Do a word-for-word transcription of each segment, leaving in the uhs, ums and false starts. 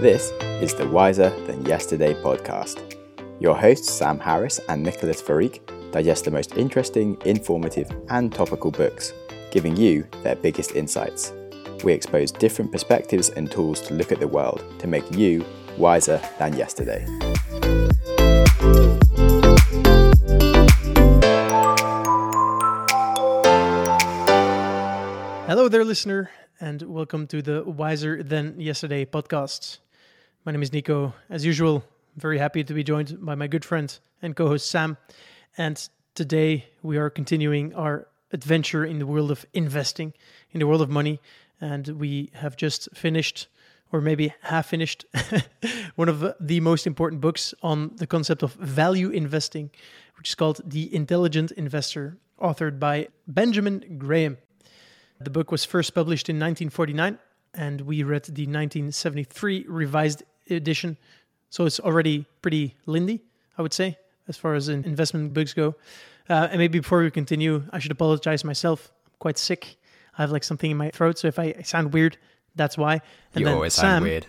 This is the Wiser Than Yesterday podcast. Your hosts Sam Harris and Nicholas Farik digest the most interesting, informative and topical books, giving you their biggest insights. We expose different perspectives and tools to look at the world to make you wiser than yesterday. Hello there, listener, and welcome to the Wiser Than Yesterday podcast. My name is Nico. As usual, I'm very happy to be joined by my good friend and co-host Sam. And today we are continuing our adventure in the world of investing, in the world of money. And we have just finished, or maybe half finished, one of the most important books on the concept of value investing, which is called The Intelligent Investor, authored by Benjamin Graham. The book was first published in nineteen forty-nine, and we read the nineteen seventy-three revised edition. So it's already pretty lindy, I would say, as far as investment books go. Uh, and maybe before we continue, I should apologize myself. I'm quite sick. I have like something in my throat, so if I sound weird, that's why. And you then always Sam, sound weird.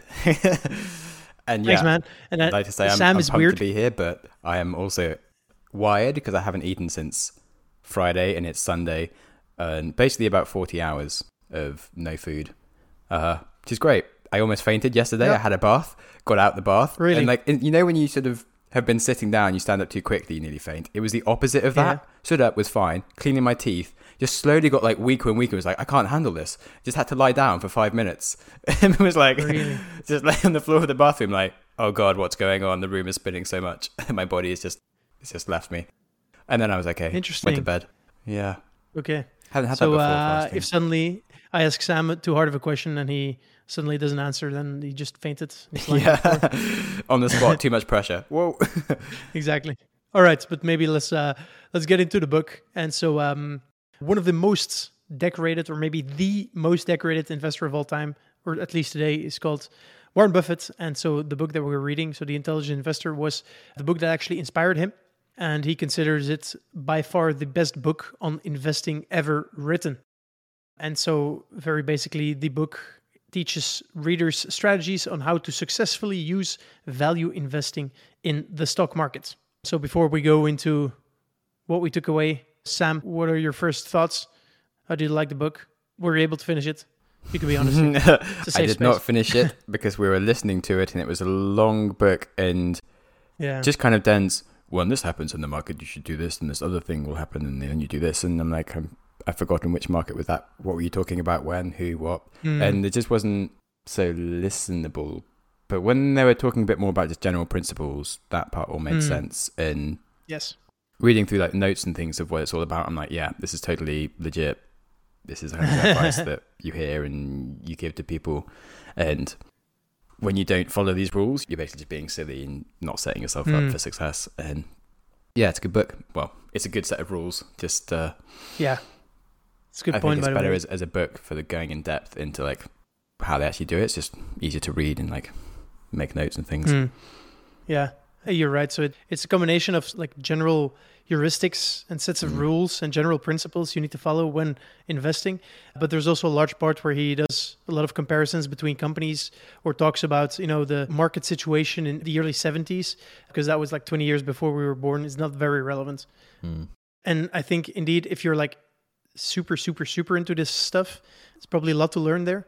And yeah, thanks, man. And I'd like to say I'm, Sam I'm is pumped weird. to be here, but I am also wired because I haven't eaten since Friday and it's Sunday. And basically about forty hours of no food, uh, which is great. I almost fainted yesterday. Yeah. I had a bath, got out the bath. Really? And like, you know when you sort of have been sitting down, you stand up too quickly, you nearly faint. It was the opposite of that. Yeah. Stood up, was fine. Cleaning my teeth, just slowly got like weaker and weaker. It was like, I can't handle this. Just had to lie down for five minutes. And it was like, Really? just lay on the floor of the bathroom like, oh God, what's going on? The room is spinning so much. And my body is just, it's just left me. And then I was okay. Interesting. Went to bed. Yeah. Okay. Hadn't had So that before. uh, fasting. if suddenly I ask Sam too hard of a question and he suddenly doesn't answer, then he just fainted. He's lying on the floor. Yeah, on the spot, too much pressure. Whoa. Exactly. All right, but maybe let's uh, let's get into the book. And so, um, one of the most decorated, or maybe the most decorated investor of all time, or at least today, is called Warren Buffett. And so, the book that we were reading, so The Intelligent Investor, was the book that actually inspired him, and he considers it by far the best book on investing ever written. And so, very basically, the book teaches readers strategies on how to successfully use value investing in the stock market. So before we go into what we took away, Sam, what are your first thoughts? How did you like the book? Were you able to finish it? You can be honest. It's a I safe did space. not finish it because we were listening to it and it was a long book and Yeah. just kind of dense. When this happens in the market, you should do this, and this other thing will happen, and then you do this. And I'm like, I'm, I've forgotten which market was that. What were you talking about? When? Who? What? Mm. And it just wasn't so listenable. But when they were talking a bit more about just general principles, that part all made Mm. sense. And Yes. reading through like notes and things of what it's all about, I'm like, yeah, this is totally legit. This is advice that you hear and you give to people. And when you don't follow these rules, you're basically just being silly and not setting yourself Mm. up for success. And yeah, it's a good book. Well, it's a good set of rules. Just uh, Yeah. It's a good I point, think by it's the better way. as, as a book for the going in depth into like how they actually do it. It's just easier to read and like make notes and things. Mm. Yeah, you're right. So it, it's a combination of like general heuristics and sets of Mm. rules and general principles you need to follow when investing. But there's also a large part where he does a lot of comparisons between companies or talks about, you know, the market situation in the early seventies, because that was like twenty years before we were born. It's not very relevant. Mm. And I think indeed, if you're like super, super, super into this stuff, it's probably a lot to learn there.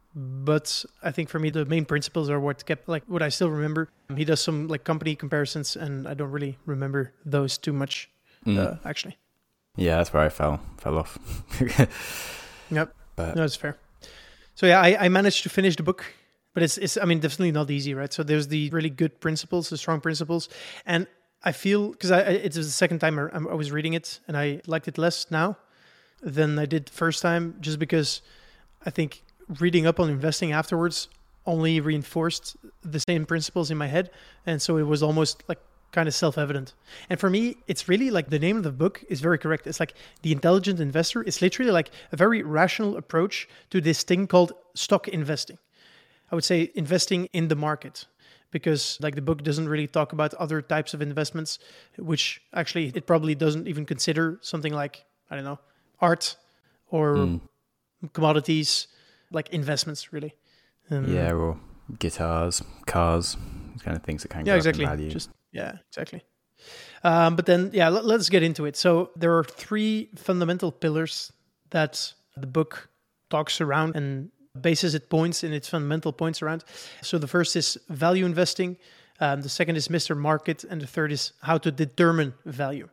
But I think for me, the main principles are what kept, like what I still remember. He does some like company comparisons, and I don't really remember those too much, Mm. uh, actually. Yeah, that's where I fell fell off. Yep. But No, that's fair. So yeah, I, I managed to finish the book, but it's, it's, I mean, definitely not easy, right? So there's the really good principles, the strong principles. And I feel, because I, I- it was the second time I, I was reading it, and I liked it less now than I did the first time, just because I think reading up on investing afterwards only reinforced the same principles in my head. And so it was almost like kind of self-evident. And for me, it's really like the name of the book is very correct. It's like The Intelligent Investor. It's literally like a very rational approach to this thing called stock investing. I would say investing in the market, because like the book doesn't really talk about other types of investments, which actually it probably doesn't even consider something like, I don't know, art or Mm. commodities, like investments really. Um, yeah, or guitars, cars, kind of things that can yeah, go exactly. up in value. Just yeah, exactly. Um, but then, yeah, let, let's get into it. So there are three fundamental pillars that the book talks around and bases its points in its fundamental points around. So the first is value investing. Um, the second is Mister Market. And the third is how to determine value.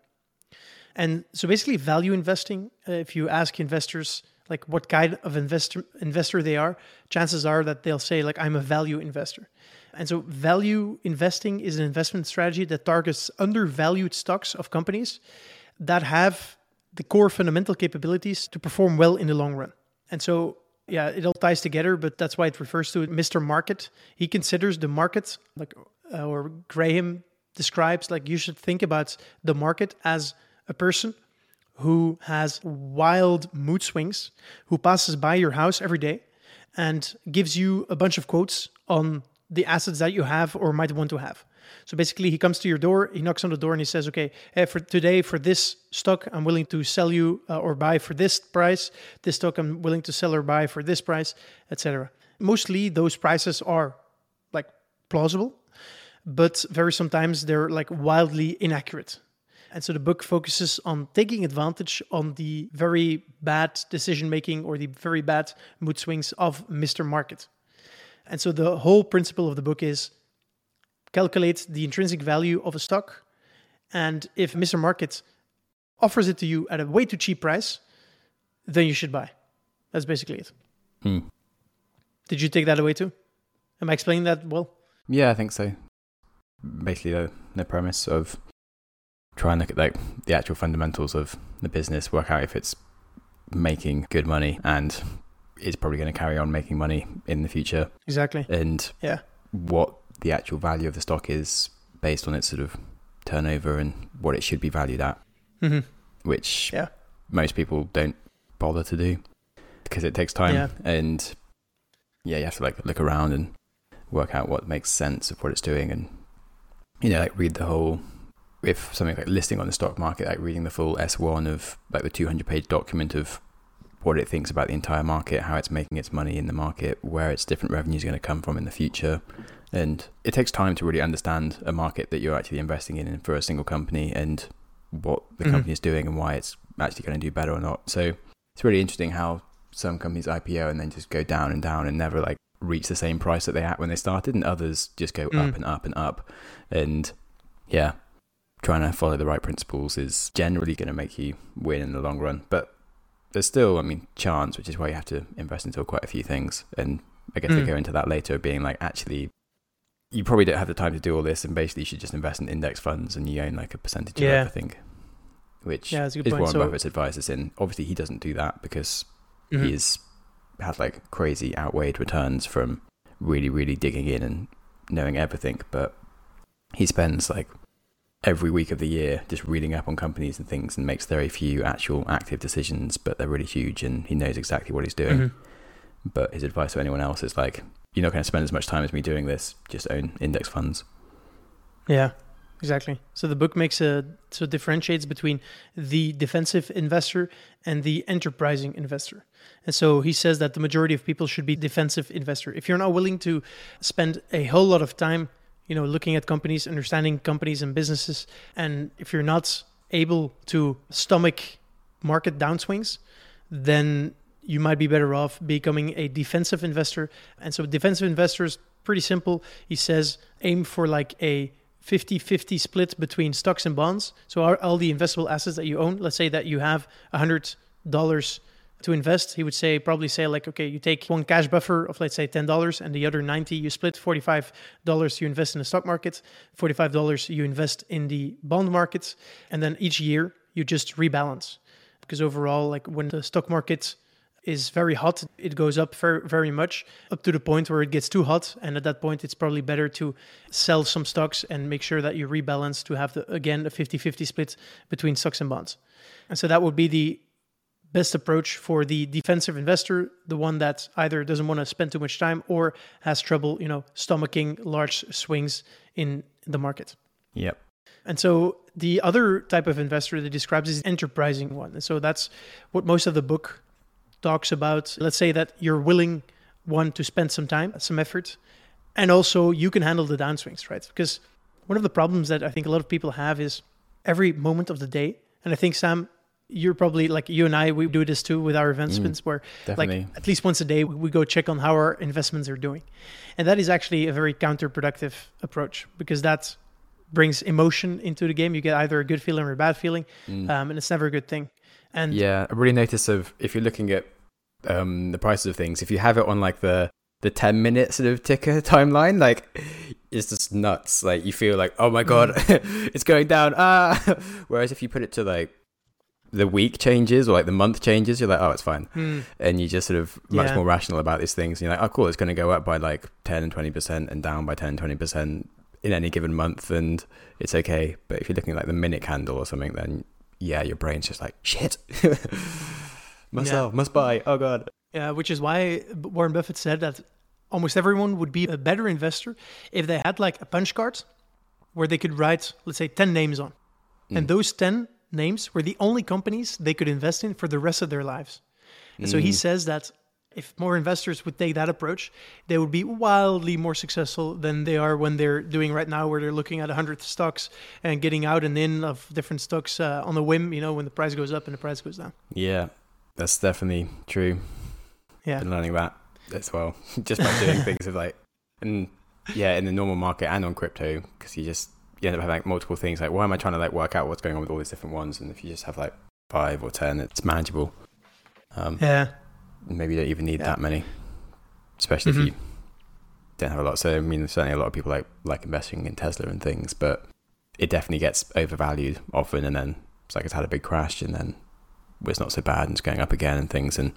And so basically value investing, uh, if you ask investors like what kind of investor investor they are, chances are that they'll say like, I'm a value investor. And so value investing is an investment strategy that targets undervalued stocks of companies that have the core fundamental capabilities to perform well in the long run. And so, yeah, it all ties together, but that's why it refers to Mister Market. He considers the market, like, uh, or Graham describes, like you should think about the market as a person who has wild mood swings, who passes by your house every day and gives you a bunch of quotes on the assets that you have or might want to have. So basically he comes to your door, he knocks on the door and he says, okay, hey, for today, for this stock, I'm willing to sell you uh, or buy for this price. This stock I'm willing to sell or buy for this price, et cetera. Mostly those prices are like plausible, but very sometimes they're like wildly inaccurate. And so the book focuses on taking advantage on the very bad decision-making or the very bad mood swings of Mister Market. And so the whole principle of the book is calculate the intrinsic value of a stock. And if Mister Market offers it to you at a way too cheap price, then you should buy. That's basically it. Hmm. Did you take that away too? Am I explaining that well? Yeah, I think so. Basically the, the premise of try and look at like the actual fundamentals of the business, work out if it's making good money and it's probably going to carry on making money in the future. Exactly. And yeah, what the actual value of the stock is based on its sort of turnover and what it should be valued at, mm-hmm. which yeah. most people don't bother to do because it takes time. Yeah. And yeah, you have to like look around and work out what makes sense of what it's doing and, you know, like read the whole, if something like listing on the stock market, like reading the full S one of like the two hundred page document of what it thinks about the entire market, how it's making its money in the market, where its different revenues are going to come from in the future. And it takes time to really understand a market that you're actually investing in for a single company and what the mm-hmm. company is doing and why it's actually going to do better or not. So it's really interesting how some companies I P O and then just go down and down and never like reach the same price that they had when they started, and others just go mm. up and up and up. And yeah, trying to follow the right principles is generally going to make you win in the long run. But there's still, I mean, chance, which is why you have to invest into quite a few things. And I guess mm. we go into that later, being like, actually, you probably don't have the time to do all this, and basically you should just invest in index funds and you own like a percentage yeah. of everything, which yeah, is point. Warren so, Buffett's advice is in. Obviously, he doesn't do that because mm-hmm. he's had like crazy outweighed returns from really, really digging in and knowing everything. But he spends like every week of the year just reading up on companies and things and makes very few actual active decisions, but they're really huge and he knows exactly what he's doing. Mm-hmm. But his advice to anyone else is like, you're not going to spend as much time as me doing this, just own index funds. Yeah, exactly. So the book makes a, so differentiates between the defensive investor and the enterprising investor. And so he says that the majority of people should be defensive investor. If you're not willing to spend a whole lot of time, you know, looking at companies, understanding companies and businesses, and if you're not able to stomach market downswings, then you might be better off becoming a defensive investor. And so defensive investors, pretty simple. He says, aim for like a fifty-fifty split between stocks and bonds. So are all the investable assets that you own, let's say that you have one hundred dollars to invest, he would say, probably say like, okay, you take one cash buffer of, let's say, ten dollars, and the other ninety, you split forty-five dollars you invest in the stock market, forty-five dollars you invest in the bond market, and then each year you just rebalance. Because overall, like when the stock market is very hot, it goes up very, very much, up to the point where it gets too hot. And at that point, it's probably better to sell some stocks and make sure that you rebalance to have, the, again, a fifty-fifty split between stocks and bonds. And so that would be the best approach for the defensive investor, the one that either doesn't want to spend too much time or has trouble, you know, stomaching large swings in the market. Yep. And so the other type of investor that he describes is enterprising one. And so that's what most of the book talks about. Let's say that you're willing, one, to spend some time, some effort, And also you can handle the downswings, right? Because one of the problems that I think a lot of people have is every moment of the day. And I think, Sam, you're probably like you and I, we do this too with our investments, mm, where definitely. like at least once a day, we go check on how our investments are doing. And that is actually a very counterproductive approach, because that brings emotion into the game. You get either a good feeling or a bad feeling, mm. um, and it's never a good thing. And yeah, I really notice of if you're looking at um, the prices of things, if you have it on like the the ten minute sort of ticker timeline, like it's just nuts. Like you feel like, oh my God, mm. it's going down. Ah, whereas if you put it to like the week changes or like the month changes, you're like, oh, it's fine. Mm. And you just sort of much yeah. more rational about these things. And you're like, oh, cool, it's going to go up by like ten and twenty percent and down by ten, twenty percent in any given month. And it's okay. But if you're looking at like the minute candle or something, then yeah, your brain's just like, shit, must yeah. sell, must buy. Oh God. Yeah, which is why Warren Buffett said that almost everyone would be a better investor if they had like a punch card where they could write, let's say, ten names on. Mm. And those ten names were the only companies they could invest in for the rest of their lives. And mm. so he says that if more investors would take that approach, they would be wildly more successful than they are when they're doing right now, where they're looking at one hundred stocks and getting out and in of different stocks uh, on a whim, you know, when the price goes up and the price goes down. Yeah, that's definitely true. Yeah. Been learning that as well, just by doing things with like, and yeah, in the normal market and on crypto, because you just, you end up having like multiple things. Like, why am I trying to like work out what's going on with all these different ones? And if you just have like five or ten, it's manageable. Um, yeah. Maybe you don't even need yeah. that many, especially mm-hmm. if you don't have a lot. So, I mean, certainly a lot of people like, like investing in Tesla and things, but it definitely gets overvalued often. And then it's like it's had a big crash and then it's not so bad and it's going up again and things. And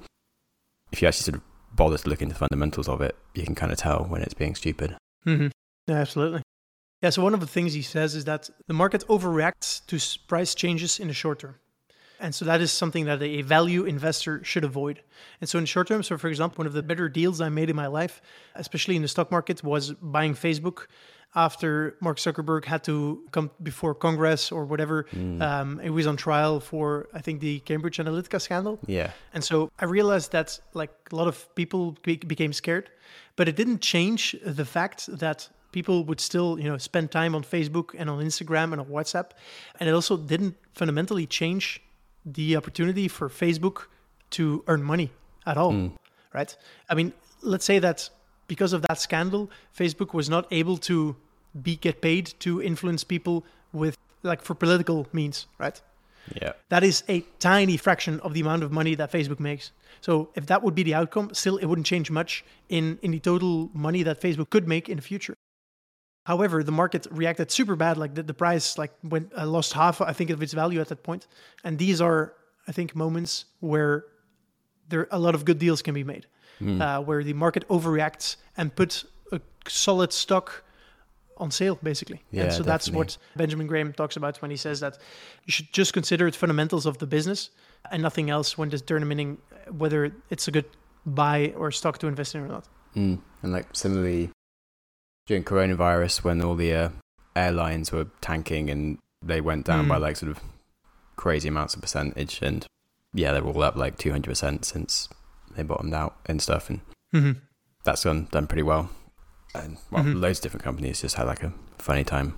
if you actually sort of bother to look into the fundamentals of it, you can kind of tell when it's being stupid. Mm-hmm. Yeah, absolutely. Yeah, so one of the things he says is that the market overreacts to price changes in the short term. And so that is something that a value investor should avoid. And so in the short term, so for example, one of the better deals I made in my life, especially in the stock market, was buying Facebook after Mark Zuckerberg had to come before Congress or whatever. Mm. Um, it was on trial for, I think, the Cambridge Analytica scandal. Yeah. And so I realized that like a lot of people be- became scared, but it didn't change the fact that people would still, you know, spend time on Facebook and on Instagram and on WhatsApp. And it also didn't fundamentally change the opportunity for Facebook to earn money at all, mm. right? I mean, let's say that because of that scandal, Facebook was not able to be get paid to influence people with like for political means, right? Yeah. That is a tiny fraction of the amount of money that Facebook makes. So if that would be the outcome, still it wouldn't change much in, in the total money that Facebook could make in the future. However, the market reacted super bad. Like the, the price like went uh, lost half, I think, of its value at that point. And these are, I think, moments where there a lot of good deals can be made, mm. uh, where the market overreacts and puts a solid stock on sale, basically. Yeah, and so definitely. That's what Benjamin Graham talks about when he says that you should just consider it fundamentals of the business and nothing else when determining whether it's a good buy or stock to invest in or not. Mm. And like similarly, during coronavirus, when all the uh, airlines were tanking and they went down mm. by like sort of crazy amounts of percentage, and yeah, they're all up like two hundred percent since they bottomed out and stuff, and mm-hmm. that's done done pretty well. And well, mm-hmm. loads of different companies just had like a funny time,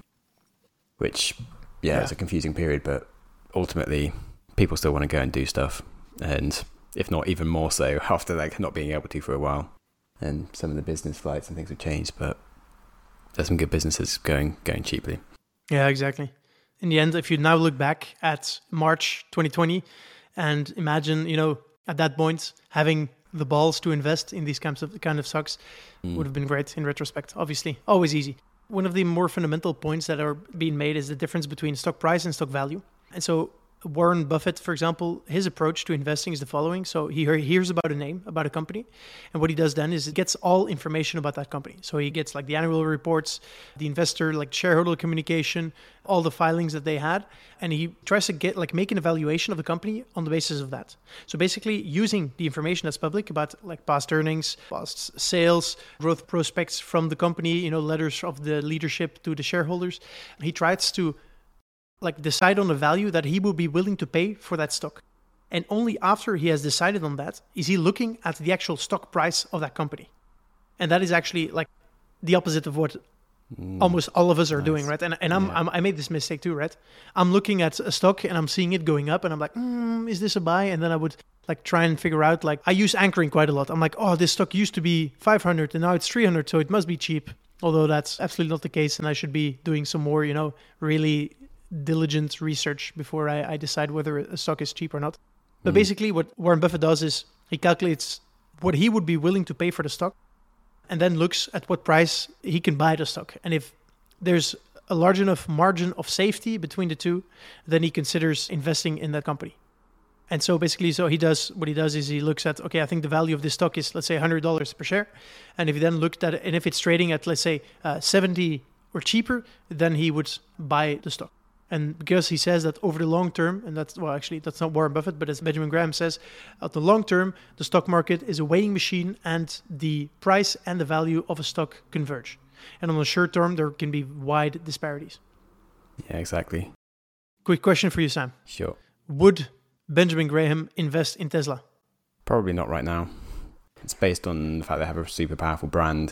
which yeah, yeah, it's a confusing period, but ultimately people still want to go and do stuff, and if not even more so after like not being able to for a while. And some of the business flights and things have changed, but there's some good businesses going going cheaply. Yeah, exactly. In the end, if you now look back at March twenty twenty and imagine, you know, at that point, having the balls to invest in these kinds of kind of stocks mm. would have been great in retrospect, obviously. Always easy. One of the more fundamental points that are being made is the difference between stock price and stock value. And so Warren Buffett, for example, his approach to investing is the following. So he hears about a name, about a company. And what he does then is he gets all information about that company. So he gets like the annual reports, the investor, like shareholder communication, all the filings that they had. And he tries to get like make an evaluation of the company on the basis of that. So basically using the information that's public about like past earnings, past sales, growth prospects from the company, you know, letters of the leadership to the shareholders. He tries to like decide on the value that he will be willing to pay for that stock. And only after he has decided on that is he looking at the actual stock price of that company. And that is actually like the opposite of what mm. almost all of us are nice. doing, right? And and I'm, yeah. I'm I made this mistake too, right? I'm looking at a stock and I'm seeing it going up, and I'm like, mm, is this a buy? And then I would like try and figure out, like, I use anchoring quite a lot. I'm like, oh, this stock used to be five hundred and now it's three hundred, so it must be cheap. Although that's absolutely not the case, and I should be doing some more, you know, really diligent research before I, I decide whether a stock is cheap or not. But mm. basically what Warren Buffett does is he calculates what he would be willing to pay for the stock and then looks at what price he can buy the stock. And if there's a large enough margin of safety between the two, then he considers investing in that company. And so basically, so he does, what he does is he looks at, okay, I think the value of this stock is, let's say, one hundred dollars per share. And if he then looked at it, and if it's trading at, let's say, uh, seventy or cheaper, then he would buy the stock. And because he says that over the long term, and that's, well, actually, that's not Warren Buffett, but as Benjamin Graham says, at the long term, the stock market is a weighing machine and the price and the value of a stock converge. And on the short term, there can be wide disparities. Yeah, exactly. Quick question for you, Sam. Sure. Would Benjamin Graham invest in Tesla? Probably not right now. It's based on the fact they have a super powerful brand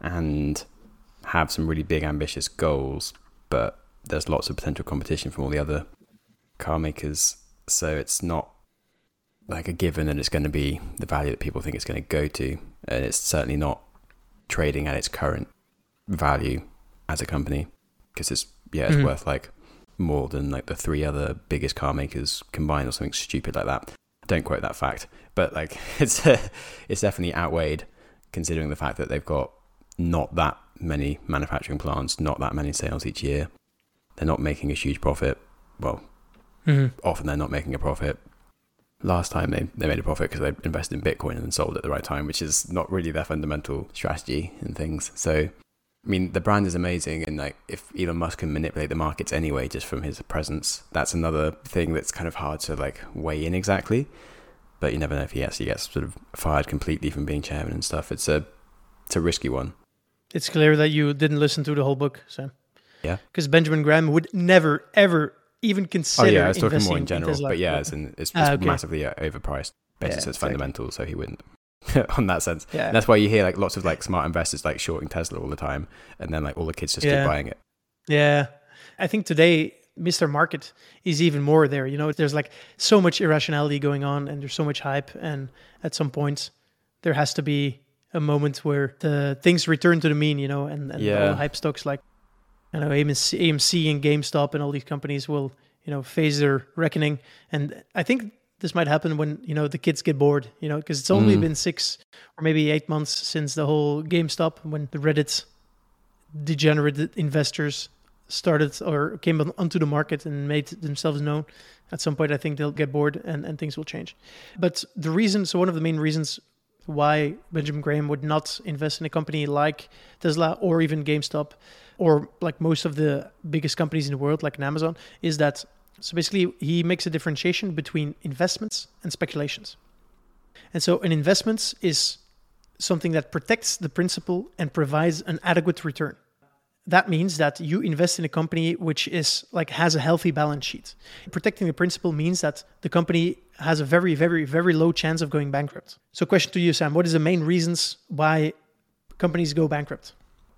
and have some really big ambitious goals, but there's lots of potential competition from all the other car makers. So it's not like a given that it's going to be the value that people think it's going to go to. And it's certainly not trading at its current value as a company, because it's, yeah, it's mm-hmm. worth like more than like the three other biggest car makers combined or something stupid like that. Don't quote that fact, but like it's uh, it's definitely outweighed considering the fact that they've got not that many manufacturing plants, not that many sales each year. They're not making a huge profit. Well, mm-hmm. often they're not making a profit. Last time they, they made a profit because they invested in Bitcoin and then sold at the right time, which is not really their fundamental strategy and things. So, I mean, the brand is amazing, and like if Elon Musk can manipulate the markets anyway just from his presence, that's another thing that's kind of hard to like weigh in exactly. But you never know if he actually gets sort of fired completely from being chairman and stuff. It's a it's a risky one. It's clear that you didn't listen to the whole book, Sam. Yeah, because Benjamin Graham would never ever even consider. Oh yeah, I was talking investing more in general, in Tesla. but yeah, it's, in, it's, it's ah, okay. massively uh, overpriced. Basically, yeah, it's exactly. fundamental, so he wouldn't. on that sense. Yeah. And that's why you hear like lots of like smart investors like shorting Tesla all the time, and then like all the kids just yeah. keep buying it. Yeah. I think today Mister Market is even more there. You know, there's like so much irrationality going on and there's so much hype, and at some point there has to be a moment where the things return to the mean, you know, and, and yeah. all the hype stocks like you know A M C, A M C and GameStop and all these companies will, you know, face their reckoning. And I think this might happen when, you know, the kids get bored, you know, because it's only mm. been six or maybe eight months since the whole GameStop, when the Reddit degenerate investors started or came on, onto the market and made themselves known. At some point, I think they'll get bored and, and things will change. But the reason, so one of the main reasons why Benjamin Graham would not invest in a company like Tesla or even GameStop or like most of the biggest companies in the world, like an Amazon, is that So basically, he makes a differentiation between investments and speculations. And so an investment is something that protects the principal and provides an adequate return. That means that you invest in a company which is like has a healthy balance sheet. Protecting the principal means that the company has a very, very, very low chance of going bankrupt. So question to you, Sam, what is the main reasons why companies go bankrupt?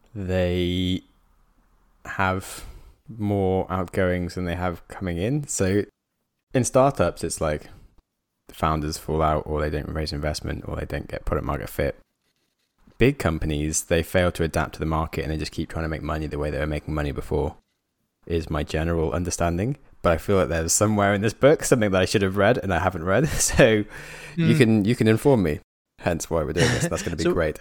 They have more outgoings than they have coming in. So in startups, it's like the founders fall out, or they don't raise investment, or they don't get product market fit. Big companies, they fail to adapt to the market and they just keep trying to make money the way they were making money before, is my general understanding. But I feel like there's somewhere in this book something that I should have read and I haven't read. So mm. you can you can inform me. Hence why we're doing this. That's going to be so, great.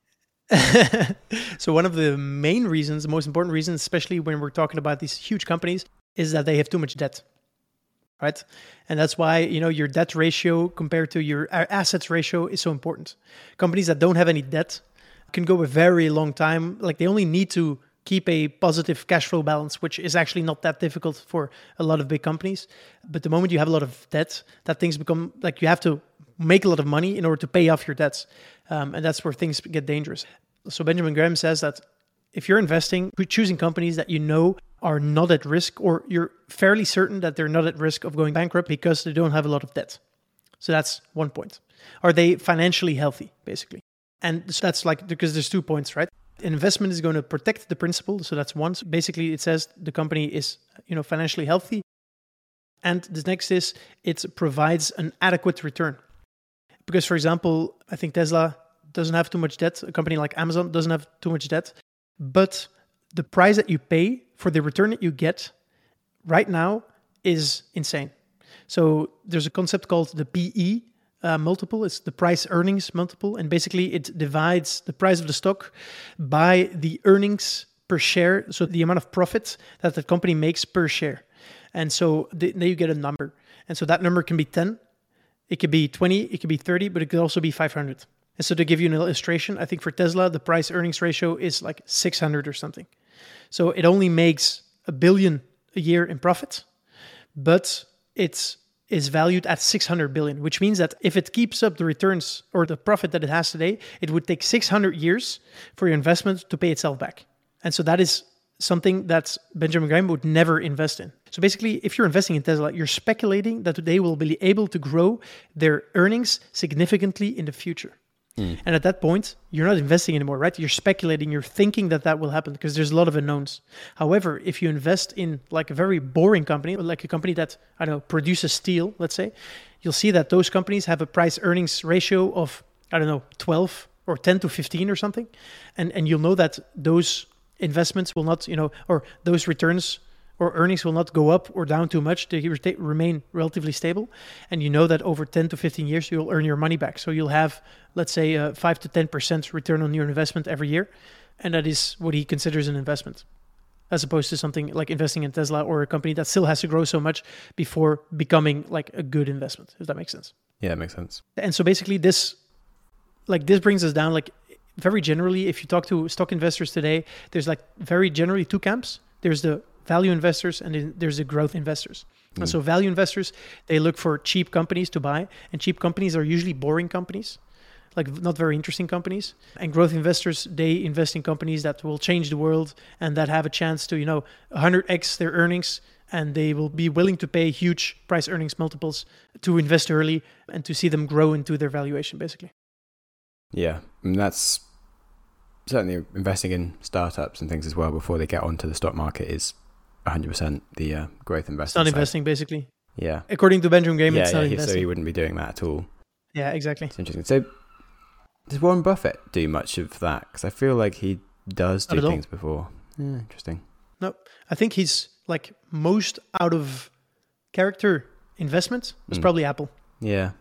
So one of the main reasons, the most important reasons, especially when we're talking about these huge companies, is that they have too much debt, right? And that's why, you know, your debt ratio compared to your assets ratio is so important. Companies that don't have any debt can go a very long time. Like they only need to keep a positive cash flow balance, which is actually not that difficult for a lot of big companies. But the moment you have a lot of debt, that things become like you have to make a lot of money in order to pay off your debts. Um, and that's where things get dangerous. So Benjamin Graham says that if you're investing, you're choosing companies that you know are not at risk, or you're fairly certain that they're not at risk of going bankrupt because they don't have a lot of debt. So that's one point. Are they financially healthy, basically? And so that's like, because there's two points, right? An investment is going to protect the principal. So that's one. So basically, it says the company is, you know, financially healthy. And the next is it provides an adequate return. Because, for example, I think Tesla doesn't have too much debt. A company like Amazon doesn't have too much debt. But the price that you pay for the return that you get right now is insane. So there's a concept called the P E uh, multiple. It's the price earnings multiple. And basically it divides the price of the stock by the earnings per share. So the amount of profit that the company makes per share. And so th- then you get a number. And so that number can be ten, it could be twenty, it could be thirty, but it could also be five hundred. And so to give you an illustration, I think for Tesla, the price earnings ratio is like six hundred or something. So it only makes a billion a year in profit, but it's is valued at six hundred billion, which means that if it keeps up the returns or the profit that it has today, it would take six hundred years for your investment to pay itself back. And so that is something that Benjamin Graham would never invest in. So basically, if you're investing in Tesla, you're speculating that they will be able to grow their earnings significantly in the future. Mm. And at that point, you're not investing anymore, right? You're speculating, you're thinking that that will happen because there's a lot of unknowns. However, if you invest in like a very boring company, like a company that, I don't know, produces steel, let's say, you'll see that those companies have a price earnings ratio of, I don't know, twelve or ten to fifteen or something. And, and you'll know that those investments will not, you know, or those returns or earnings will not go up or down too much. They remain relatively stable. And you know that over ten to fifteen years, you'll earn your money back. So you'll have, let's say, a five to ten percent return on your investment every year. And that is what he considers an investment, as opposed to something like investing in Tesla or a company that still has to grow so much before becoming like a good investment, if that makes sense. Yeah, it makes sense. And so basically this, like this brings us down, like very generally, if you talk to stock investors today, there's like very generally two camps. There's the value investors and then there's the growth investors. Mm. And so value investors, they look for cheap companies to buy, and cheap companies are usually boring companies, like not very interesting companies. And growth investors, they invest in companies that will change the world and that have a chance to, you know, one hundred x their earnings, and they will be willing to pay huge price earnings multiples to invest early and to see them grow into their valuation, basically. Yeah, and that's certainly investing in startups and things as well before they get onto the stock market is one hundred percent the uh, growth investing. It's not side. investing, basically. Yeah. According to Benjamin Graham, yeah, it's yeah, not he, investing. So he wouldn't be doing that at all. Yeah, exactly. It's interesting. So does Warren Buffett do much of that? Because I feel like he does do things all. before. Yeah, interesting. No, I think he's like most out of character investment was mm. probably Apple. Yeah.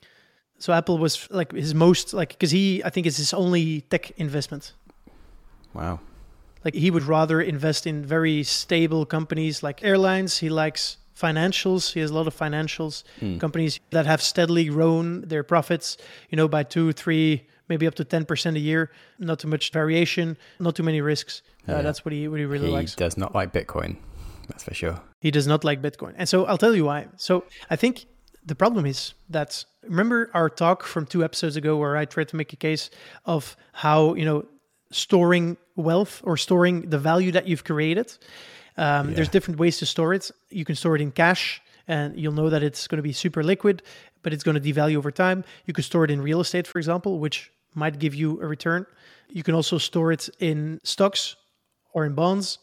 So Apple was like his most, like, because he, I think it's his only tech investment. Wow. Like he would rather invest in very stable companies like airlines. He likes financials. He has a lot of financials, mm. companies that have steadily grown their profits, you know, by two, three, maybe up to ten percent a year. Not too much variation, not too many risks. Yeah. Uh, that's what he, what he really he likes. He does not like Bitcoin. That's for sure. He does not like Bitcoin. And so I'll tell you why. So I think the problem is that, remember our talk from two episodes ago where I tried to make a case of how, you know, storing wealth or storing the value that you've created. Um, yeah. There's different ways to store it. You can store it in cash and you'll know that it's going to be super liquid, but it's going to devalue over time. You can store it in real estate, for example, which might give you a return. You can also store it in stocks or in bonds.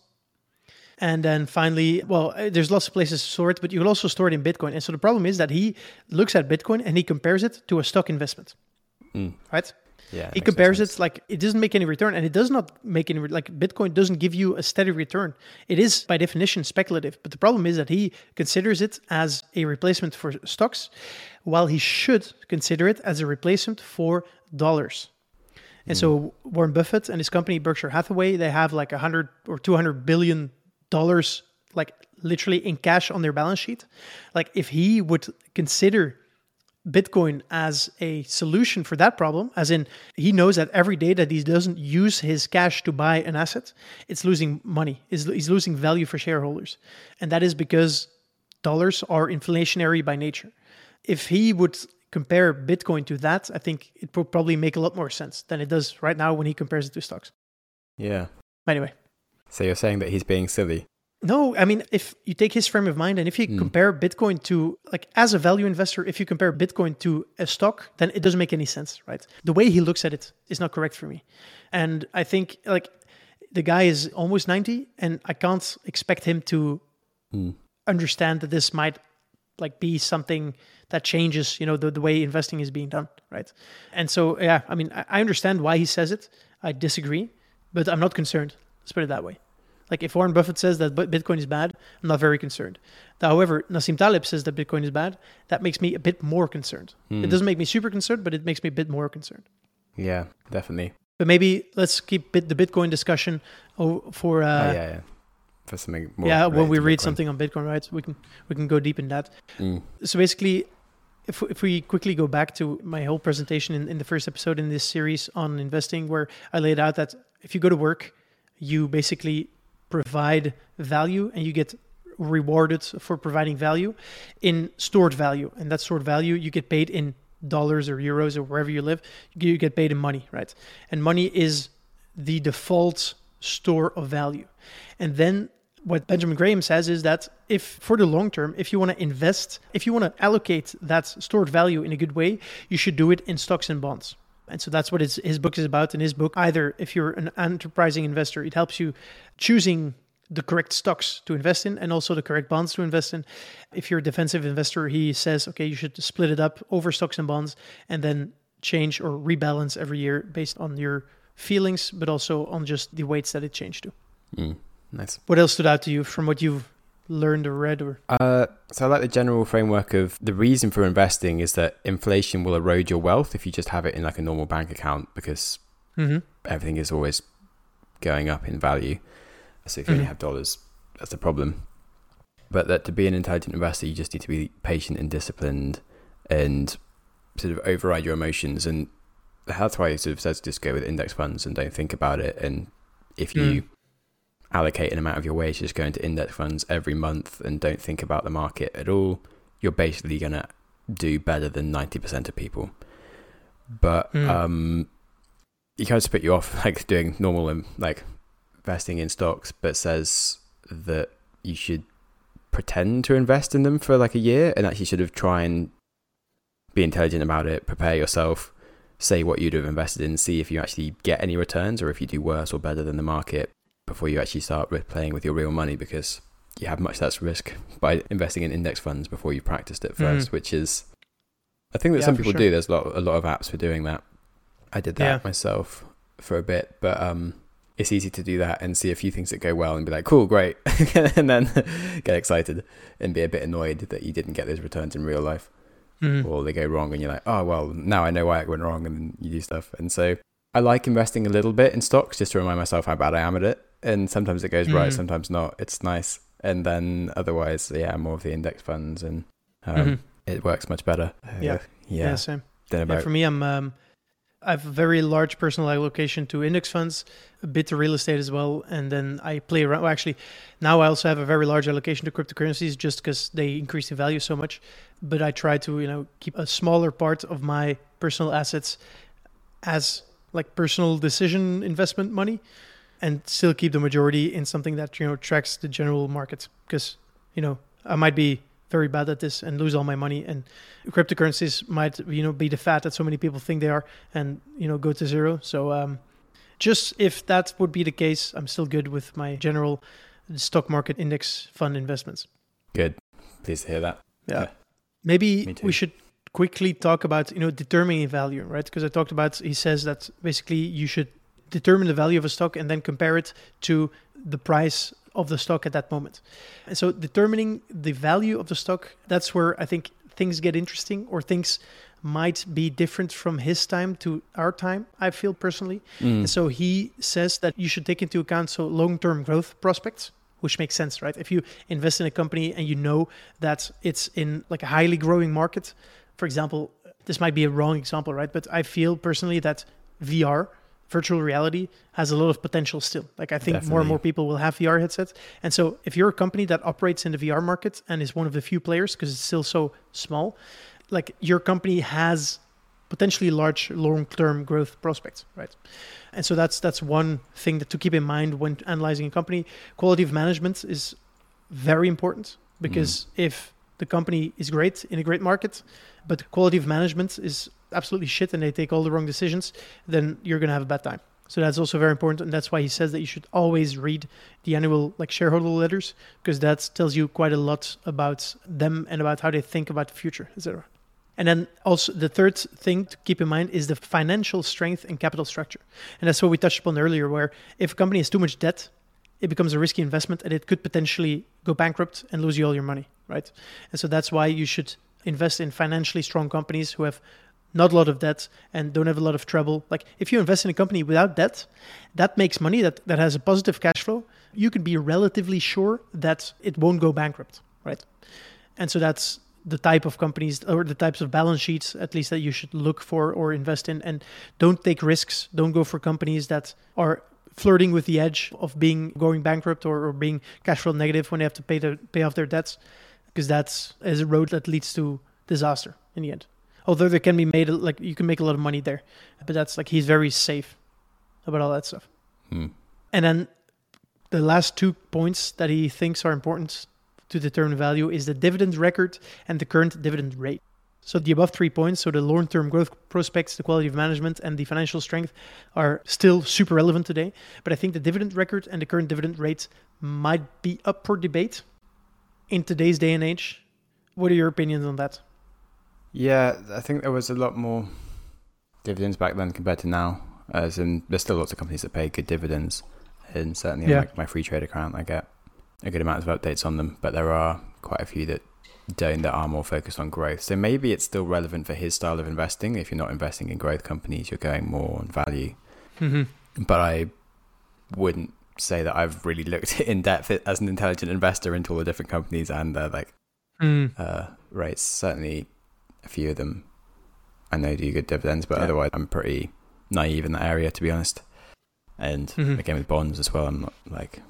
And then finally, well, there's lots of places to store it, but you can also store it in Bitcoin. And so the problem is that he looks at Bitcoin and he compares it to a stock investment, mm. right? Yeah, he compares it like it doesn't make any return, and it does not make any, like Bitcoin doesn't give you a steady return. It is by definition speculative. But the problem is that he considers it as a replacement for stocks, while he should consider it as a replacement for dollars. And mm. so Warren Buffett and his company Berkshire Hathaway, they have like a hundred or two hundred billion dollars, like literally in cash on their balance sheet. Like if he would consider Bitcoin as a solution for that problem, as in he knows that every day that he doesn't use his cash to buy an asset, it's losing money, he's losing value for shareholders. And that is because dollars are inflationary by nature. If he would compare Bitcoin to that, I think it would probably make a lot more sense than it does right now when he compares it to stocks. Yeah. Anyway. So you're saying that he's being silly? No, I mean, if you take his frame of mind and if you Mm. compare Bitcoin to, like, as a value investor, if you compare Bitcoin to a stock, then it doesn't make any sense, right? The way he looks at it is not correct for me. And I think, like, the guy is almost ninety, and I can't expect him to Mm. understand that this might, like, be something that changes, you know, the, the way investing is being done, right? And so, yeah, I mean, I, I understand why he says it. I disagree, but I'm not concerned. Let's put it that way. Like, if Warren Buffett says that Bitcoin is bad, I'm not very concerned. However, Nassim Taleb says that Bitcoin is bad. That makes me a bit more concerned. Mm. It doesn't make me super concerned, but it makes me a bit more concerned. Yeah, definitely. But maybe let's keep bit the Bitcoin discussion for uh, oh, yeah, yeah. For something more yeah when related we to read Bitcoin. something on Bitcoin, right? We can we can go deep in that. Mm. So basically, if if we quickly go back to my whole presentation in, in the first episode in this series on investing, where I laid out that if you go to work, you basically provide value and you get rewarded for providing value in stored value. And that stored value, you get paid in dollars or euros or wherever you live, you get paid in money, right? And money is the default store of value. And then what Benjamin Graham says is that if for the long term, if you want to invest, if you want to allocate that stored value in a good way, you should do it in stocks and bonds. And so that's what his, his book is about. In his book, either if you're an enterprising investor, it helps you choosing the correct stocks to invest in and also the correct bonds to invest in. If you're a defensive investor, he says, okay, you should split it up over stocks and bonds and then change or rebalance every year based on your feelings, but also on just the weights that it changed to. Mm. Nice. What else stood out to you from what you've learned or read? Or uh, so I like the general framework of the reason for investing is that inflation will erode your wealth if you just have it in like a normal bank account because mm-hmm. everything is always going up in value. So if you mm-hmm. only have dollars, that's the problem. But that to be an intelligent investor, you just need to be patient and disciplined and sort of override your emotions. And that's why I sort of says just go with index funds and don't think about it. And if you mm. allocate an amount of your wage to just go into index funds every month and don't think about the market at all, you're basically going to do better than ninety percent of people. But mm. um, you kind of spit you off like doing normal and like investing in stocks, but says that you should pretend to invest in them for like a year and actually sort of try and be intelligent about it, prepare yourself, say what you'd have invested in, see if you actually get any returns or if you do worse or better than the market before you actually start playing with your real money, because you have much less risk by investing in index funds before you practiced it first, mm. which is a thing that yeah, some people sure. do. There's a lot, a lot of apps for doing that. I did that yeah. myself for a bit, but um, it's easy to do that and see a few things that go well and be like, cool, great. and then get excited and be a bit annoyed that you didn't get those returns in real life. Mm. Or they go wrong and you're like, oh, well, now I know why it went wrong, and then you do stuff. And so I like investing a little bit in stocks just to remind myself how bad I am at it. And sometimes it goes mm. right, sometimes not. It's nice. And then otherwise, yeah, more of the index funds, and um, mm-hmm. it works much better. Yeah, uh, yeah. yeah, same. Then about yeah, for me, I'm um, I have a very large personal allocation to index funds, a bit to real estate as well, and then I play around. Well, actually, now I also have a very large allocation to cryptocurrencies just because they increase in value so much. But I try to, you know, keep a smaller part of my personal assets as like personal decision investment money, and still keep the majority in something that, you know, tracks the general market, because, you know, I might be very bad at this and lose all my money, and cryptocurrencies might, you know, be the fad that so many people think they are and, you know, go to zero. So um, just if that would be the case, I'm still good with my general stock market index fund investments. Good. Pleased to hear that. Yeah. yeah. Maybe we should quickly talk about, you know, determining value, right? Because I talked about, he says that basically you should determine the value of a stock and then compare it to the price of the stock at that moment. And so determining the value of the stock, that's where I think things get interesting, or things might be different from his time to our time, I feel personally. Mm. And so he says that you should take into account so long-term growth prospects, which makes sense, right? If you invest in a company and you know that it's in like a highly growing market, for example, this might be a wrong example, right? But I feel personally that V R, virtual reality, has a lot of potential still. Like I think Definitely. more and more people will have V R headsets. And so if you're a company that operates in the V R market and is one of the few players, because it's still so small, like your company has potentially large long-term growth prospects, right? And so that's that's one thing that to keep in mind when analyzing a company. Quality of management is very important, because mm. if the company is great in a great market, but the quality of management is absolutely shit and they take all the wrong decisions, then you're going to have a bad time. So that's also very important. And that's why he says that you should always read the annual like shareholder letters, because that tells you quite a lot about them and about how they think about the future, et cetera. And then also the third thing to keep in mind is the financial strength and capital structure. And that's what we touched upon earlier, where if a company has too much debt, it becomes a risky investment and it could potentially go bankrupt and lose you all your money, right? And so that's why you should invest in financially strong companies who have not a lot of debt and don't have a lot of trouble. Like if you invest in a company without debt, that makes money, that, that has a positive cash flow, you can be relatively sure that it won't go bankrupt, right? And so that's the type of companies or the types of balance sheets, at least, that you should look for or invest in. And don't take risks. Don't go for companies that are flirting with the edge of being going bankrupt or, or being cash flow negative when they have to pay the, pay off their debts, because that's is a road that leads to disaster in the end. Although there can be made, like you can make a lot of money there, but that's like, he's very safe about all that stuff. Hmm. And then the last two points that he thinks are important to determine value is the dividend record and the current dividend rate. So the above three points, so the long-term growth prospects, the quality of management, and the financial strength, are still super relevant today. But I think the dividend record and the current dividend rate might be up for debate in today's day and age. What are your opinions on that? Yeah, I think there was a lot more dividends back then compared to now. As in, there's still lots of companies that pay good dividends, and certainly yeah. on like my free trade account, I get a good amount of updates on them. But there are quite a few that don't, that are more focused on growth. So maybe it's still relevant for his style of investing. If you're not investing in growth companies, you're going more on value. Mm-hmm. But I wouldn't say that I've really looked in depth as an intelligent investor into all the different companies and uh, like mm. uh, rates. Certainly, a few of them I know do good dividends, but yeah. otherwise I'm pretty naive in that area, to be honest. And mm-hmm. again with bonds as well, I'm not like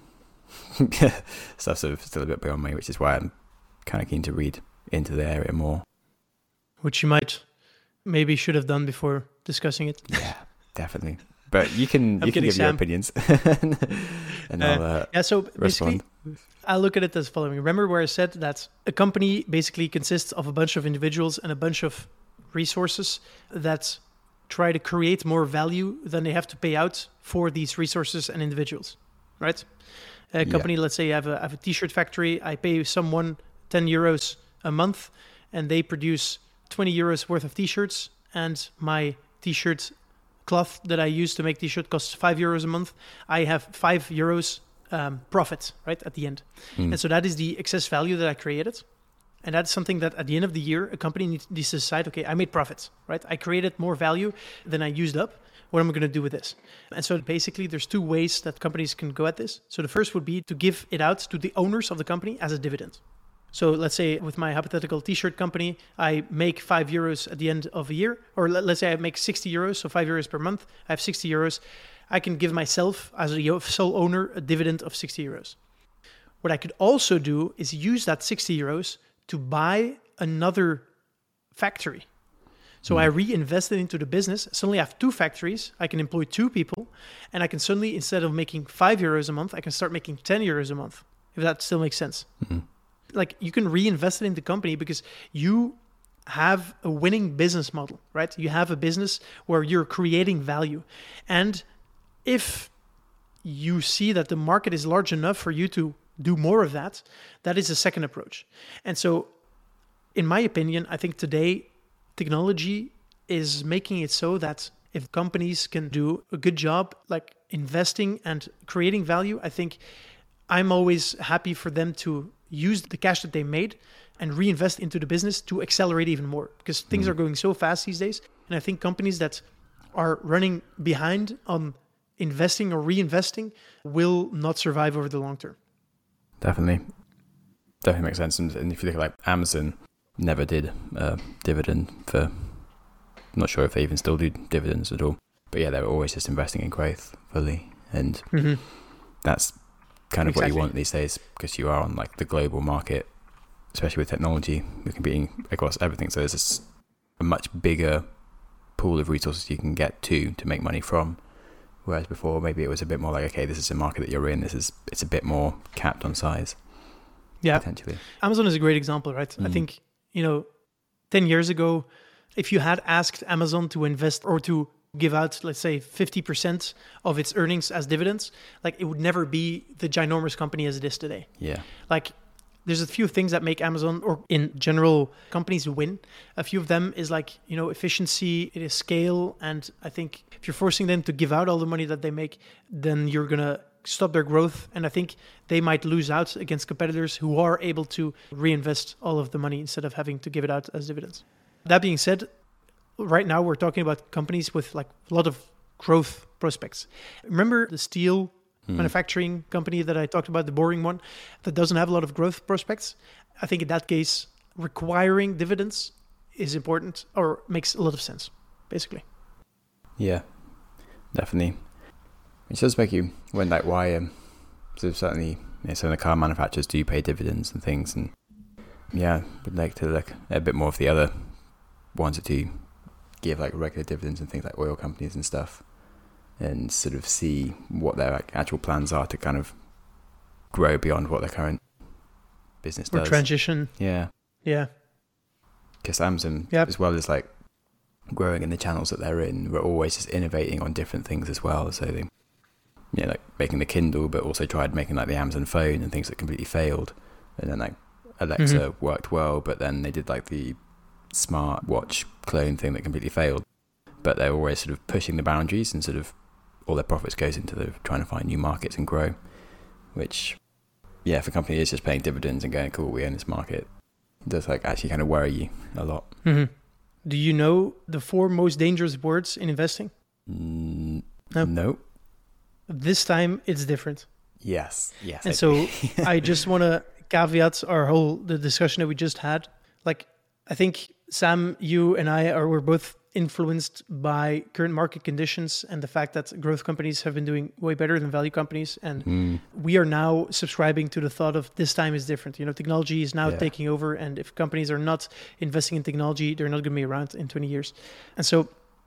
stuff's sort of still a bit beyond me, which is why I'm kind of keen to read into the area more. Which you might maybe should have done before discussing it. Yeah, definitely. But you can you can give Sam. your opinions, and I'll uh, yeah. So respond. Basically, I look at it as following. Remember where I said that a company basically consists of a bunch of individuals and a bunch of resources that try to create more value than they have to pay out for these resources and individuals, right? A company, yeah. let's say I have a, I have a t-shirt factory. I pay someone ten euros a month, and they produce twenty euros worth of t-shirts, and my t-shirt cloth that I use to make t-shirt costs five euros a month. I have five euros um, profit, right, at the end. Mm. And so that is the excess value that I created. And that's something that at the end of the year, a company needs to decide, okay, I made profits, right? I created more value than I used up. What am I going to do with this? And so basically there's two ways that companies can go at this. So the first would be to give it out to the owners of the company as a dividend. So let's say with my hypothetical t-shirt company, I make five euros at the end of a year, or let's say I make sixty euros, so five euros per month. I have sixty euros. I can give myself as a sole owner a dividend of sixty euros. What I could also do is use that sixty euros to buy another factory. So mm. I reinvest it into the business. Suddenly I have two factories. I can employ two people, and I can suddenly, instead of making five euros a month, I can start making ten euros a month, if that still makes sense. Mm-hmm. Like you can reinvest it in the company because you have a winning business model, right? You have a business where you're creating value. And if you see that the market is large enough for you to do more of that, that is a second approach. And so in my opinion, I think today technology is making it so that if companies can do a good job, like investing and creating value, I think I'm always happy for them to use the cash that they made and reinvest into the business to accelerate even more, because things mm. are going so fast these days. And I think companies that are running behind on investing or reinvesting will not survive over the long term. Definitely. Definitely makes sense. And if you look at like Amazon, never did a dividend for, I'm not sure if they even still do dividends at all. But yeah, they were always just investing in growth fully. And mm-hmm. that's kind of exactly what you want these days, because you are on like the global market, especially with technology. We're competing across everything. So there's this, a much bigger pool of resources you can get to to make money from. Whereas before, maybe it was a bit more like, okay, this is a market that you're in. This is, it's a bit more capped on size. Yeah. Potentially. Amazon is a great example, right? Mm. I think, you know, ten years ago, if you had asked Amazon to invest or to give out, let's say, fifty percent of its earnings as dividends, like it would never be the ginormous company as it is today. Yeah. Like there's a few things that make Amazon, or in general companies, win. A few of them is like, you know, efficiency, it is scale. And I think if you're forcing them to give out all the money that they make, then you're going to stop their growth. And I think they might lose out against competitors who are able to reinvest all of the money instead of having to give it out as dividends. That being said, right now we're talking about companies with like a lot of growth prospects. Remember the steel hmm. manufacturing company that I talked about, the boring one, that doesn't have a lot of growth prospects? I think in that case, requiring dividends is important or makes a lot of sense, basically. Yeah, definitely. It does make you wonder, like, why um, so certainly you know, some of the car manufacturers do pay dividends and things, and yeah, would like to look a bit more of the other ones that do give like regular dividends and things like oil companies and stuff, and sort of see what their like, actual plans are to kind of grow beyond what their current business does. Or transition. Yeah. Yeah. Because Amazon, yep. as well as like growing in the channels that they're in, we're always just innovating on different things as well. So they, you know, like making the Kindle, but also tried making like the Amazon phone and things that completely failed. And then like Alexa mm-hmm. worked well, but then they did like the smart watch clone thing that completely failed. But they're always sort of pushing the boundaries, and sort of all their profits goes into the trying to find new markets and grow, which, yeah, if a company is just paying dividends and going, cool, we own this market, it does like actually kind of worry you a lot. Mm-hmm. Do you know the four most dangerous words in investing? Mm, no. Nope. This time it's different. Yes. Yes. And I so I just want to caveat our whole the discussion that we just had. Like, I think Sam, you and I are we're both influenced by current market conditions and the fact that growth companies have been doing way better than value companies. And mm. we are now subscribing to the thought of this time is different. You know, technology is now yeah. taking over. And if companies are not investing in technology, they're not going to be around in twenty years. And so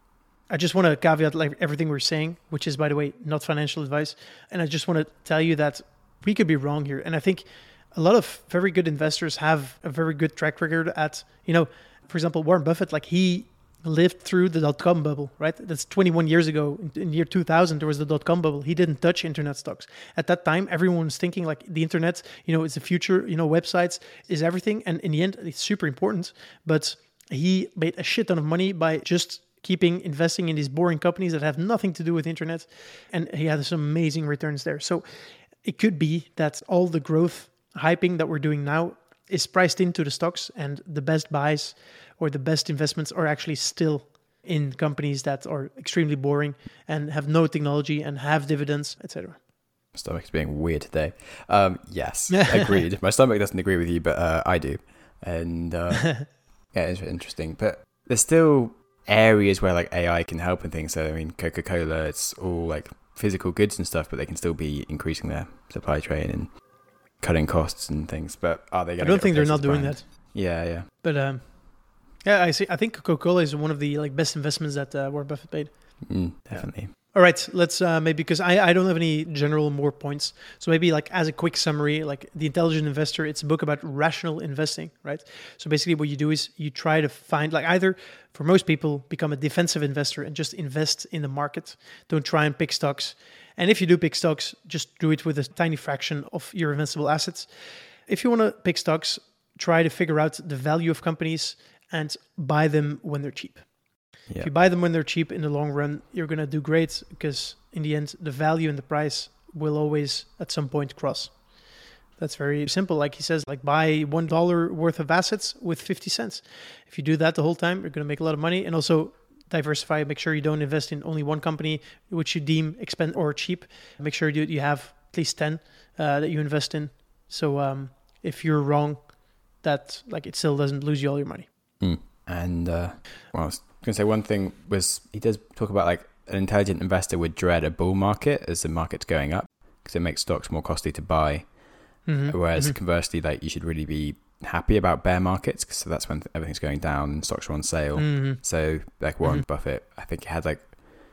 I just want to caveat like everything we're saying, which is, by the way, not financial advice. And I just want to tell you that we could be wrong here. And I think a lot of very good investors have a very good track record at, you know, for example, Warren Buffett, like he lived through the dot-com bubble, right? That's twenty-one years ago. In, in year two thousand, there was the dot-com bubble. He didn't touch internet stocks. At that time, everyone was thinking like the internet, you know, is the future, you know, websites is everything. And in the end, it's super important. But he made a shit ton of money by just keeping investing in these boring companies that have nothing to do with internet. And he had some amazing returns there. So it could be that all the growth hyping that we're doing now is priced into the stocks, and the best buys or the best investments are actually still in companies that are extremely boring and have no technology and have dividends, et cetera. My stomach's being weird today. Um, yes, agreed. My stomach doesn't agree with you, but uh, I do. And uh, yeah, it's interesting. But there's still areas where like A I can help and things. So I mean, Coca-Cola, it's all like physical goods and stuff, but they can still be increasing their supply chain and cutting costs and things. But are they going to I don't think they're not doing brand? that. Yeah, yeah. But um, yeah, I see. I think Coca-Cola is one of the like best investments that uh, Warren Buffett made. Mm, definitely. Yeah. All right, let's uh, maybe, because I, I don't have any general more points. So maybe like as a quick summary, like The Intelligent Investor, it's a book about rational investing, right? So basically what you do is you try to find, like either for most people, become a defensive investor and just invest in the market. Don't try and pick stocks. And if you do pick stocks, just do it with a tiny fraction of your investable assets. If you want to pick stocks, try to figure out the value of companies and buy them when they're cheap. Yeah. If you buy them when they're cheap in the long run, you're going to do great, because in the end, the value and the price will always at some point cross. That's very simple. Like he says, like buy one dollar worth of assets with fifty cents. If you do that the whole time, you're going to make a lot of money. And also diversify. Make sure you don't invest in only one company, which you deem expensive or cheap. Make sure you, you have at least ten uh, that you invest in. So um, if you're wrong, that like it still doesn't lose you all your money. Mm. And uh, well, I was going to say one thing was he does talk about like an intelligent investor would dread a bull market as the market's going up, because it makes stocks more costly to buy. Mm-hmm. Whereas mm-hmm. conversely, like you should really be happy about bear markets, because so that's when everything's going down and stocks are on sale. Mm-hmm. So like Warren mm-hmm. Buffett, I think he had like,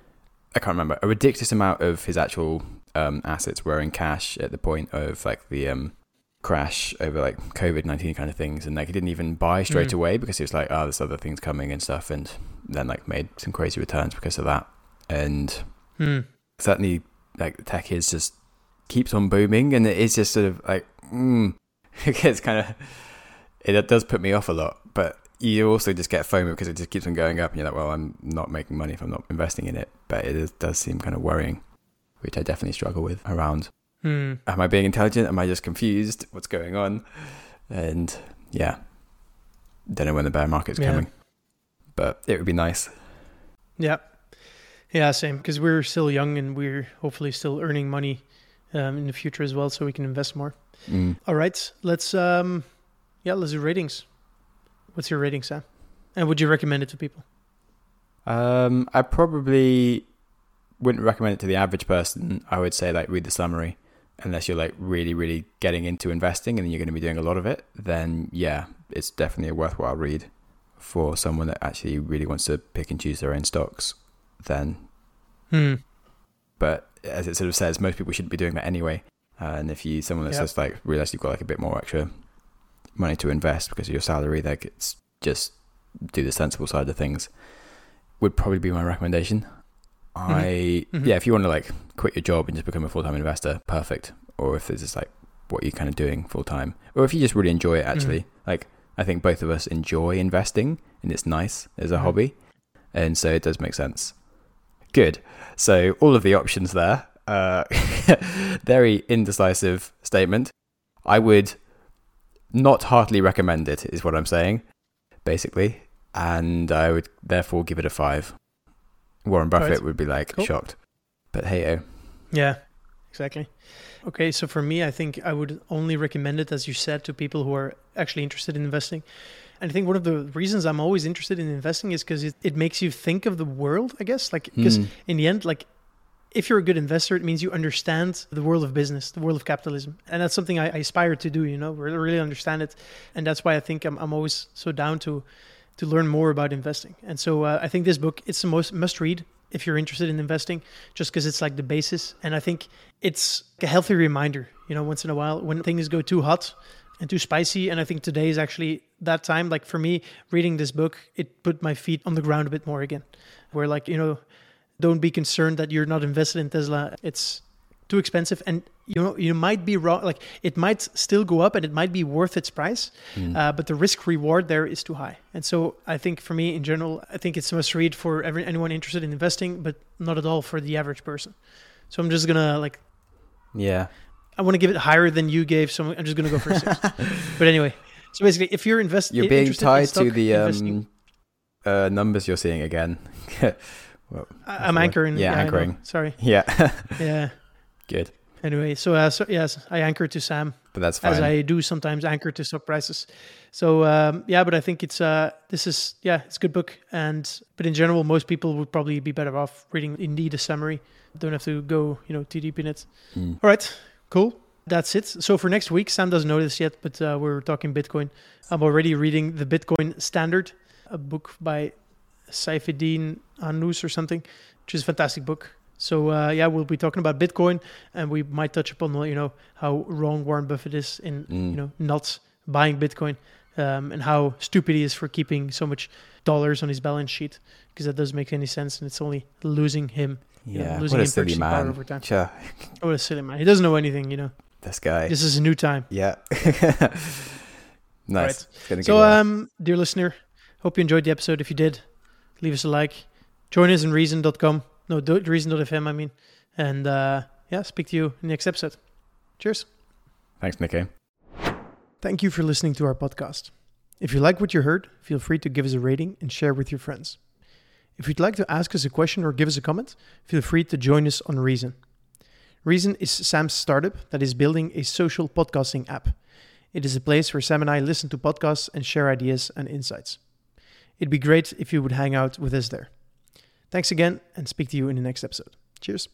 I can't remember, a ridiculous amount of his actual um, assets were in cash at the point of like the um, crash over like COVID nineteen kind of things, and like he didn't even buy straight mm. away because he was like, oh, there's other things coming and stuff, and then like made some crazy returns because of that. And mm. certainly like tech is just keeps on booming, and it is just sort of like mm, it's kind of it does put me off a lot, but you also just get FOMO because it just keeps on going up, and you're like, well, I'm not making money if I'm not investing in it. But it is, does seem kind of worrying, which I definitely struggle with around. Hmm. Am I being intelligent? Am I just confused? What's going on? And yeah, don't know when the bear market's yeah. coming, but it would be nice. Yeah. Yeah, same. Because we're still young and we're hopefully still earning money um, in the future as well, so we can invest more. Mm. All right. Let's, um, yeah, let's do ratings. What's your rating, Sam? And would you recommend it to people? Um, I probably wouldn't recommend it to the average person. I would say like read the summary. Unless you're like really, really getting into investing and you're going to be doing a lot of it, then yeah, it's definitely a worthwhile read. For someone that actually really wants to pick and choose their own stocks, then. Hmm. But as it sort of says, most people shouldn't be doing that anyway. Uh, and if you someone that's yep. just like realize you've got like a bit more extra money to invest because of your salary, like it's just do the sensible side of things, would probably be my recommendation. I mm-hmm. yeah, if you want to like quit your job and just become a full-time investor, perfect. Or if this is like what you're kind of doing full-time, or if you just really enjoy it, actually. Mm-hmm. Like I think both of us enjoy investing, and it's nice as a mm-hmm. hobby, and so it does make sense. Good. So all of the options there. Uh, very indecisive statement. I would not heartily recommend it, is what I'm saying, basically, and I would therefore give it a five. Warren Buffett right. would be like cool. shocked, but hey-oh. Yeah, exactly. Okay, so for me, I think I would only recommend it, as you said, to people who are actually interested in investing. And I think one of the reasons I'm always interested in investing is because it, it makes you think of the world, I guess. Like, because mm. in the end, like, if you're a good investor, it means you understand the world of business, the world of capitalism. And that's something I, I aspire to do, you know, really, really understand it. And that's why I think I'm, I'm always so down to to learn more about investing. And so uh, I think this book, it's the most must read if you're interested in investing, just because it's like the basis. And I think it's a healthy reminder, you know, once in a while when things go too hot and too spicy. And I think today is actually that time. Like for me, reading this book, it put my feet on the ground a bit more again, where like, you know, don't be concerned that you're not invested in Tesla. It's too expensive, and you know you might be wrong. Like it might still go up, and it might be worth its price, mm. uh, but the risk reward there is too high. And so I think for me in general, I think it's a must read for every, anyone interested in investing, but not at all for the average person. So I'm just gonna like, yeah, I want to give it higher than you gave, so I'm just gonna go for a six. But anyway, so basically, if you're investing, you're being tied to the um, uh, numbers you're seeing again. Well, I'm anchoring. Yeah, yeah anchoring. Sorry. Yeah. Yeah. Good. Anyway, so, uh, so yes, I anchor to Sam. But that's fine. As I do sometimes anchor to stock prices. So um, yeah, but I think it's uh, this is yeah, it's a good book. And but in general, most people would probably be better off reading indeed a summary. Don't have to go you know too deep in it. Mm. All right, cool. That's it. So for next week, Sam doesn't know this yet, but uh, we're talking Bitcoin. I'm already reading the Bitcoin Standard, a book by Saifedean Ammous or something, which is a fantastic book. So uh, yeah, we'll be talking about Bitcoin, and we might touch upon you know how wrong Warren Buffett is in mm. you know not buying Bitcoin, um, and how stupid he is for keeping so much dollars on his balance sheet, because that doesn't make any sense, and it's only losing him. Yeah, you know, losing what a him silly man. Over time. Sure. What a silly man. He doesn't know anything, you know. This guy. This is a new time. Yeah. Nice. Right. So, um, dear listener, hope you enjoyed the episode. If you did, leave us a like. Join us in reason dot com. No, reason dot f m, I mean. And uh, yeah, speak to you in the next episode. Cheers. Thanks, Nico. Thank you for listening to our podcast. If you like what you heard, feel free to give us a rating and share with your friends. If you'd like to ask us a question or give us a comment, feel free to join us on Reason. Reason is Sam's startup that is building a social podcasting app. It is a place where Sam and I listen to podcasts and share ideas and insights. It'd be great if you would hang out with us there. Thanks again, and speak to you in the next episode. Cheers.